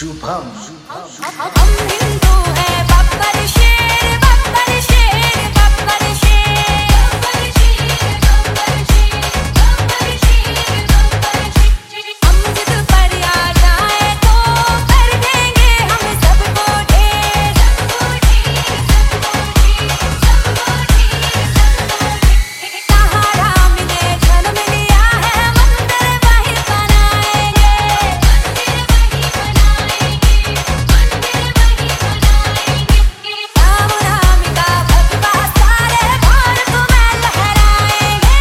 शुभम हम हिंदू हैं बब्बर शेर बब्बर शेर बब्बर शेर बब्बर शेर बब्बर शेर बब्बर शेर बब्बर शेर हम जिद पर आ जाए तो कर देंगे हम सबको ढेर सबको ढेर सबको ढेर सबको ढेर कहाँ राम ने जन्म लिया है मंदिर वहीं बनाएंगे मंदिर वहीं बनाएंगे राम नाम का भगवा सारे भारत में लहराएंगे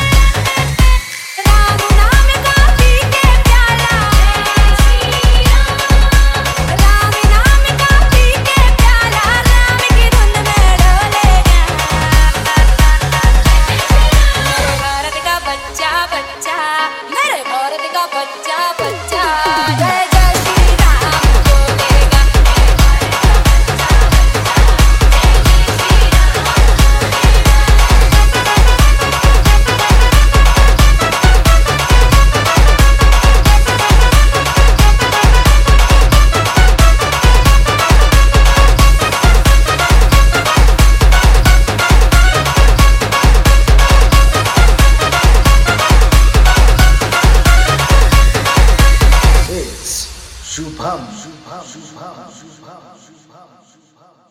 राम नाम का पी के प्याला राम नाम का पी के प्याला राम की धुन में डोलेगा मेरे भारत का बच्चा बच्चा मेरे भारत का बच्चा बच्चा जय जय श्री राम बोलेगा It's शुभम शुभम शुभम शुभम शुभम